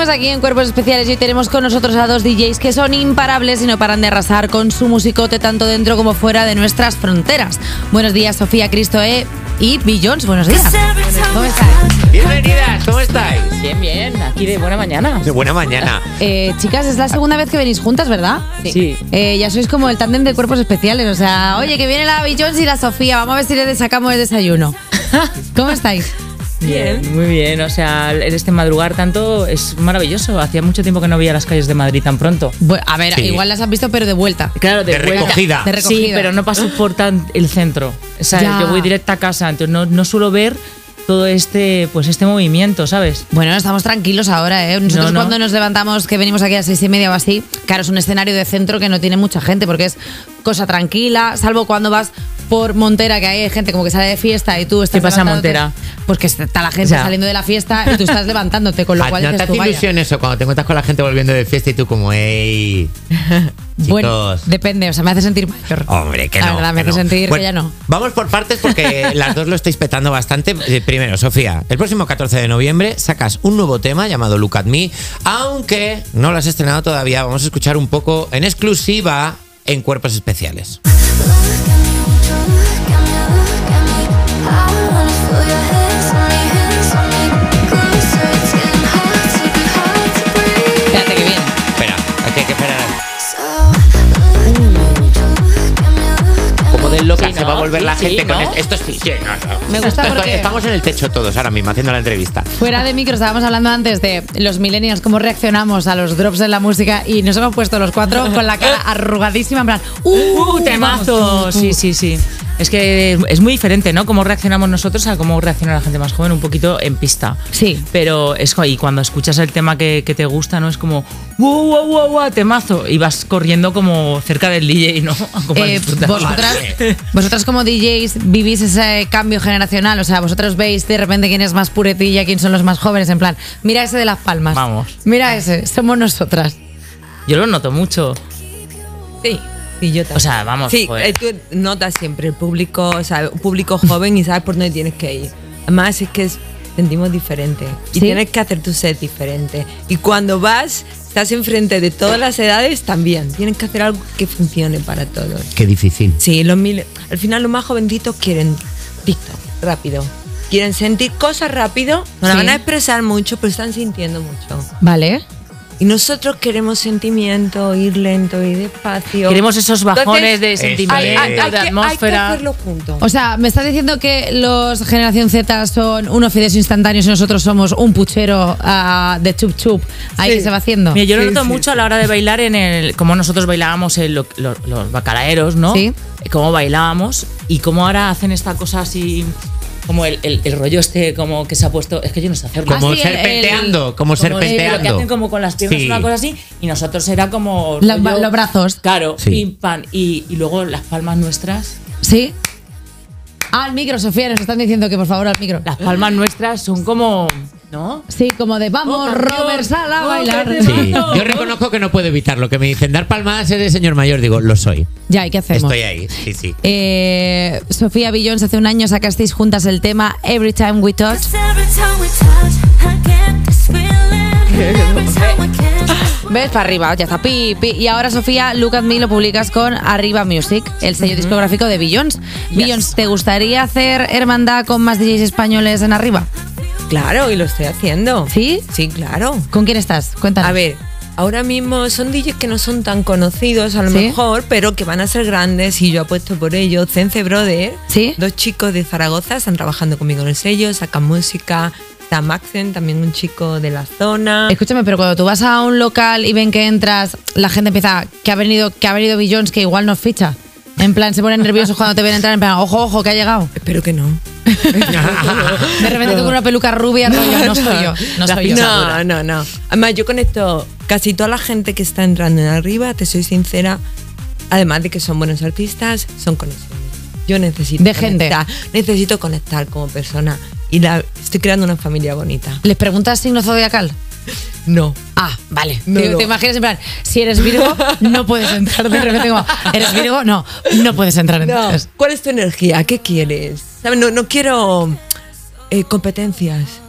Seguimos aquí en Cuerpos Especiales y hoy tenemos con nosotros a dos DJs que son imparables y no paran de arrasar con su musicote tanto dentro como fuera de nuestras fronteras. Buenos días, Sofía, Cristoe y Billions. Buenos días. ¿Cómo estáis? Bienvenidas, ¿cómo estáis? Bien, bien, aquí de buena mañana. De buena mañana. Chicas, es la segunda vez que venís juntas, ¿verdad? Sí. Ya sois como el tándem de Cuerpos Especiales. O sea, oye, que viene la Billions y la Sofía. Vamos a ver si les sacamos el desayuno. ¿Cómo estáis? Bien, muy bien. O sea, este madrugar tanto es maravilloso. Hacía mucho tiempo que no veía las calles de Madrid tan pronto. Bueno, a ver, Sí. igual las has visto, pero de vuelta. Claro, De vuelta. recogida. De recogida. Sí, pero no paso por el centro. O sea, Ya. yo voy directa a casa, entonces no suelo ver todo este movimiento, ¿sabes? Bueno, estamos tranquilos ahora, ¿eh? Nosotros No. cuando nos levantamos, que venimos aquí a 6:30 o así, claro, es un escenario de centro que no tiene mucha gente porque es cosa tranquila, salvo cuando vas por Montera, que hay gente como que sale de fiesta y tú estás ¿Qué pasa, levantándote. Montera? Pues que está la gente O sea, saliendo de la fiesta y tú estás levantándote, con lo cual ¿No te dices hace tú, vaya. ilusión eso cuando te encuentras con la gente volviendo de fiesta y tú como, ey, chicos? Bueno, depende, o sea, me hace sentir mayor. Hombre, que La no. verdad, me que hace no. sentir que Bueno, ya no. Vamos por partes porque las dos lo estáis petando bastante. Primero, Sofía, el próximo 14 de noviembre sacas un nuevo tema llamado Look at Me, aunque no lo has estrenado todavía. Vamos a escuchar un poco en exclusiva en Cuerpos Especiales. Espérate que viene. Espera, hay que esperar. Como del loca Sí, se ¿no? va a volver la Sí, gente con ¿no? esto. Sí, no. Me gusta porque- Estamos en el techo todos ahora mismo haciendo la entrevista. Fuera de micro estábamos hablando antes de los millennials, cómo reaccionamos a los drops en la música y nos hemos puesto los cuatro con la cara arrugadísima en plan ¡Temazo! vamos. Sí. Es que es muy diferente, ¿no? Cómo reaccionamos nosotros a cómo reacciona la gente más joven, un poquito en pista. Sí. Pero y cuando escuchas el tema que te gusta, ¿no? Es como ¡wow, temazo! Y vas corriendo como cerca del DJ, ¿no? Como a disfrutar. Vosotras como DJs vivís ese cambio generacional, o sea, vosotros veis de repente quién es más puretilla, quién son los más jóvenes, en plan, mira ese de Las Palmas. Vamos. Mira ese, somos nosotras. Yo lo noto mucho. Sí, yo también. O sea, vamos, Sí, joder. tú notas siempre el público, o sea, un público joven y sabes por dónde tienes que ir. Además es que sentimos diferente y ¿Sí? tienes que hacer tu set diferente. Y cuando vas, estás enfrente de todas las edades también. Tienes que hacer algo que funcione para todos. Qué difícil. Sí, al final los más jovencitos quieren TikTok, rápido. Quieren sentir cosas rápido, no la Sí. van a expresar mucho, pero están sintiendo mucho. Vale. Y nosotros queremos sentimiento, ir lento, ir despacio. Queremos esos bajones Entonces, de sentimiento, hay de que atmósfera. hacerlo juntos. O sea, me estás diciendo que los generación Z son unos fideos instantáneos y nosotros somos un puchero de chup chup ahí Sí. que se va haciendo. Mira, yo lo Sí, noto sí, mucho sí. a la hora de bailar como nosotros bailábamos los bacalaeros, ¿no? Sí. Cómo bailábamos y cómo ahora hacen esta cosa así, como el rollo como que se ha puesto, es que yo no sé hacerlo. Como sí, serpenteando, como Como lo que serpenteando. hacen como con las piernas, Sí. una cosa así, y nosotros era como Los brazos. Claro, Sí. pim, pam, y luego las palmas nuestras. ¿Sí? Al micro, Sofía, nos están diciendo que por favor al micro. Las palmas nuestras son como, ¿no? Sí, como de vamos, Oh, campeón. Robert, sal a Oh, bailar. que te Sí, mato. yo reconozco que no puedo evitarlo. Que me dicen dar palmadas es de señor mayor. Digo, lo soy. Ya, ¿y qué hacemos? Estoy ahí, sí. Sofía Billions, hace un año sacasteis juntas el tema Every Time We Touch. ¿Ves? Para arriba, ya está. Pi, pi. Y ahora, Sofía, Look at Me lo publicas con Arriba Music, el sello discográfico de Billions. Billions, ¿te gustaría hacer hermandad con más DJs españoles en Arriba? Claro, y lo estoy haciendo. ¿Sí? Sí, claro. ¿Con quién estás? Cuéntanos. A ver, ahora mismo son DJs que no son tan conocidos a lo ¿Sí? mejor, pero que van a ser grandes y yo apuesto por ello. Cence Brother, ¿Sí? 2 chicos de Zaragoza, están trabajando conmigo en el sello, sacan música. Está Maxen, también un chico de la zona. Escúchame, pero cuando tú vas a un local y ven que entras, la gente empieza que ha venido Billions, que igual nos ficha. En plan, se ponen nerviosos cuando te ven entrar, en plan, ojo, que ha llegado. Espero que no. De repente tú con una peluca rubia, rollo, no soy yo. No soy yo. No. Además, yo conecto casi toda la gente que está entrando en Arriba, te soy sincera, además de que son buenos artistas, son conexiones. Yo necesito De gente. Necesito conectar como persona y estoy creando una familia bonita. ¿Les preguntas signo zodiacal? No. Ah, vale. No, ¿Te no. imaginas en plan, si eres Virgo, no puedes entrar de repente como, ¿eres Virgo? No puedes entrar No. entonces. ¿Cuál es tu energía? ¿Qué quieres? ¿Sabes? No quiero competencias.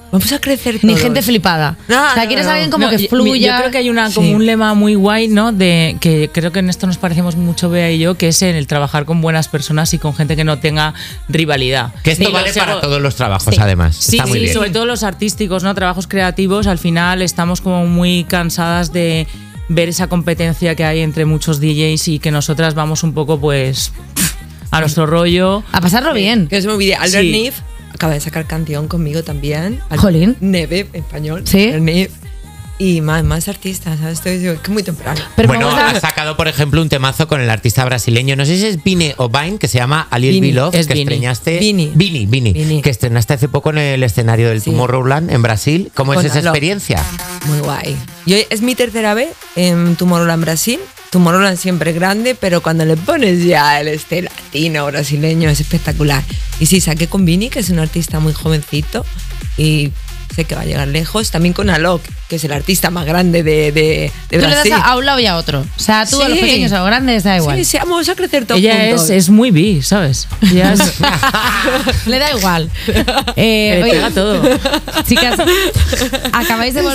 Vamos a crecer Ni todos. gente flipada. No, o sea, no, quieres no. a alguien como No, que fluya. Yo creo que hay Sí. como un lema muy guay, ¿no? De que creo que en esto nos parecemos mucho Bea y yo, que es en el trabajar con buenas personas y con gente que no tenga rivalidad. Que esto Sí, vale los para ego- todos los trabajos, Sí. además. Sí, Está muy sí, bien. sobre todo los artísticos, ¿no? Trabajos creativos, al final estamos como muy cansadas de ver esa competencia que hay entre muchos DJs y que nosotras vamos un poco, pues, a nuestro rollo. A pasarlo bien. Que es muy bien. Albert Sí. Neve acaba de sacar canción conmigo también. Jolín. Neve, en español. Sí. Albert Neve. Y más artistas, ¿sabes? Estoy que muy temprano. Pero Bueno, me gusta- ha sacado, por ejemplo, un temazo con el artista brasileño. No sé si es Vine o Vine, que se llama A Little Vini, Bit Love, es que Vini. estrenaste. Vini. Vini, que estrenaste hace poco en el escenario del Sí. Tomorrowland en Brasil. ¿Cómo es Con esa Alok. experiencia? Muy guay. Es mi tercera vez en Tomorrowland Brasil. Tomorrowland siempre grande, pero cuando le pones ya el latino brasileño es espectacular. Y sí, saqué con Vini, que es un artista muy jovencito y sé que va a llegar lejos. También con Alok, que es el artista más grande de Tú le das Brasil. a un lado y a otro. O sea, tú a los Sí. pequeños o a los grandes da igual. Sí, sí, vamos a crecer todos Ella juntos. es muy bi, ¿sabes? Ella es, Le da igual. le Oye, pega todo. chicas, acabáis de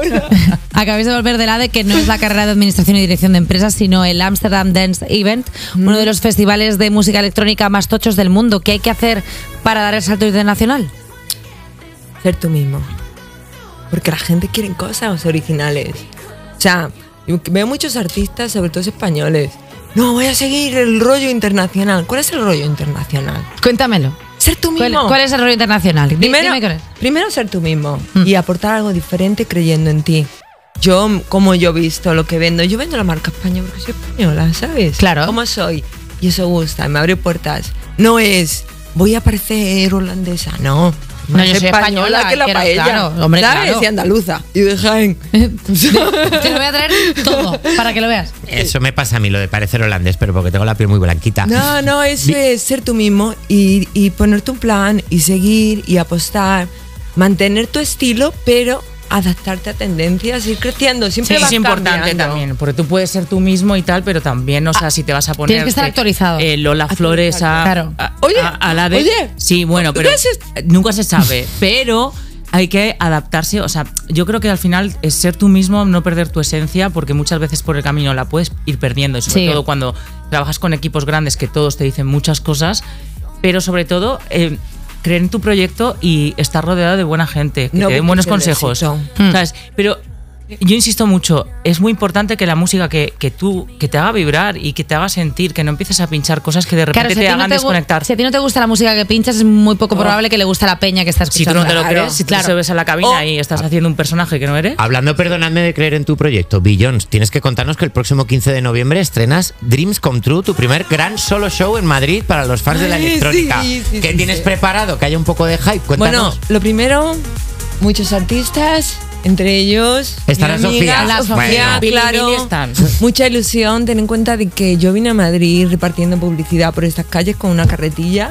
volver del ADE, que no es la carrera de Administración y Dirección de Empresas, sino el Amsterdam Dance Event, uno de los festivales de música electrónica más tochos del mundo. ¿Qué hay que hacer para dar el salto internacional? Ser tú mismo. Porque la gente quiere cosas originales. O sea, yo veo muchos artistas, sobre todo españoles. No, voy a seguir el rollo internacional. ¿Cuál es el rollo internacional? Cuéntamelo. Ser tú mismo. ¿Cuál es el rollo internacional? Primero, Dime cuál es. primero ser tú mismo Mm. y aportar algo diferente creyendo en ti. Como yo he visto lo que vendo, yo vendo la marca España porque soy española, ¿sabes? Claro. ¿Cómo soy? Y eso gusta, me abre puertas. No es, voy a parecer holandesa, no. No, yo Más soy española, que la quiero- paella, claro, hombre, ¿sabes? claro. Y andaluza. Y de Jaén. Te lo voy a traer todo para que lo veas. Eso me pasa a mí, lo de parecer holandés, pero porque tengo la piel muy blanquita. No, eso es ser tú mismo y ponerte un plan y seguir y apostar, mantener tu estilo, pero adaptarte a tendencias, ir creciendo, siempre Sí, vas es importante cambiando. también, porque tú puedes ser tú mismo y tal, pero también, o sea, si te vas a poner tienes que estar actualizado. Lola Flores Claro. Oye, a la de oye. sí, bueno, pero nunca se sabe, pero hay que adaptarse, o sea, yo creo que al final es ser tú mismo, no perder tu esencia, porque muchas veces por el camino la puedes ir perdiendo, y sobre Sí. todo cuando trabajas con equipos grandes que todos te dicen muchas cosas, pero sobre todo creer en tu proyecto y estar rodeado de buena gente, que No te den buenos busques el consejos, éxito. ¿sabes? Pero yo insisto mucho, es muy importante que la música que te haga vibrar y que te haga sentir, que no empieces a pinchar cosas que de repente Claro, te hagan desconectar. si a ti no te gusta la música que pinchas, es muy poco probable que le guste a la peña que está Si tú escuchando. no te lo Claro, crees, si tú claro. te subes a la cabina y estás haciendo un personaje que no eres. Hablando, perdonadme, de creer en tu proyecto, Billions, tienes que contarnos que el próximo 15 de noviembre estrenas Dreams Come True, tu primer gran solo show en Madrid para los fans de la Ay, electrónica. sí, ¿Qué sí, tienes sí. preparado? Que haya un poco de hype. Bueno, Cuéntanos. lo primero, muchos artistas, entre ellos Estará mi amiga, Sofía. La Sofía, Bueno. claro. Billy están. Mucha ilusión, ten en cuenta de que yo vine a Madrid repartiendo publicidad por estas calles con una carretilla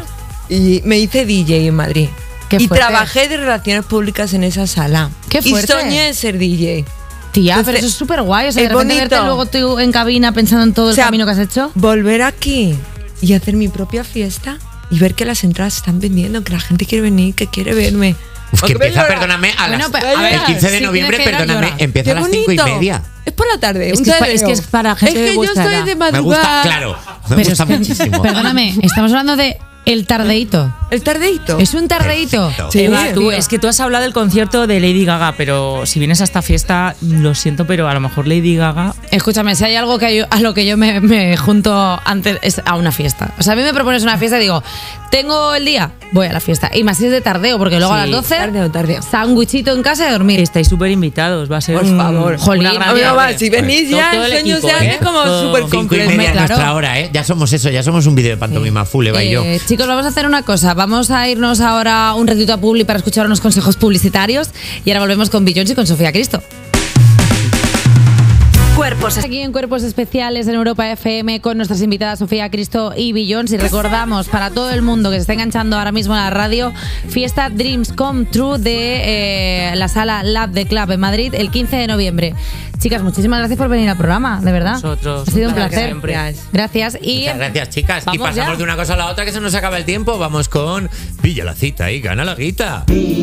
y me hice DJ en Madrid. Qué Y fuerte. trabajé de relaciones públicas en esa sala. Qué fuerte. Y soñé ser DJ. Tía, Entonces, pero eso es súper guay. O sea, de es repente bonito. verte luego tú en cabina pensando en todo el O sea, camino que has hecho. Volver aquí y hacer mi propia fiesta y ver que las entradas se están vendiendo, que la gente quiere venir, que quiere verme. Uf, que Aunque empieza, llora. perdóname, Bueno, pero, a ver, el 15 de si noviembre, tienes que llorar, perdóname, llora. empieza a ¡Qué las bonito! 5:30. Es por la tarde, Es un que es pa- tadeo. es que es para gente Es de que yo vuestra estoy edad. de Me gusta, madrugada. claro. Me Pero gusta es que, muchísimo. perdóname, estamos hablando de el tardeíto. El tardeito. Es un tardeíto. Perfecto. Sí, Eva, tú, tío. es que tú has hablado del concierto de Lady Gaga, pero si vienes a esta fiesta, lo siento, pero a lo mejor Lady Gaga. Escúchame, si hay algo a lo que yo me junto antes es a una fiesta. O sea, a mí me propones una fiesta y digo, tengo el día, voy a la fiesta. Y más si es de tardeo, porque luego a Sí, las 12, tardeo. sándwichito en casa y a dormir. Estáis súper invitados, va a ser Por un- favor. Jolín, una gran A mí no va, tarde. si venís ya, Todo el el sueño equipo, se hace ¿eh? como Todo- súper 5:30 completo. es Claro. nuestra hora, ¿eh? Ya somos eso, ya somos un vídeo de pantomima full, Eva y yo. Chicos, vamos a hacer una cosa. Vamos a irnos ahora un ratito a Publi para escuchar unos consejos publicitarios y ahora volvemos con Billions y con Sofía Cristo. Aquí en Cuerpos Especiales en Europa FM con nuestras invitadas Sofía Cristo y Billions. Y recordamos para todo el mundo que se está enganchando ahora mismo a la radio, fiesta Dreams Come True de la sala Lab de Club en Madrid el 15 de noviembre. Chicas, muchísimas gracias por venir al programa, de verdad. Vosotros, Ha sido un un placer placer. siempre. Gracias. Y Muchas gracias, chicas. Y vamos pasamos ya. de una cosa a la otra que se nos acaba el tiempo. Vamos con Pilla la cita y gana la guita.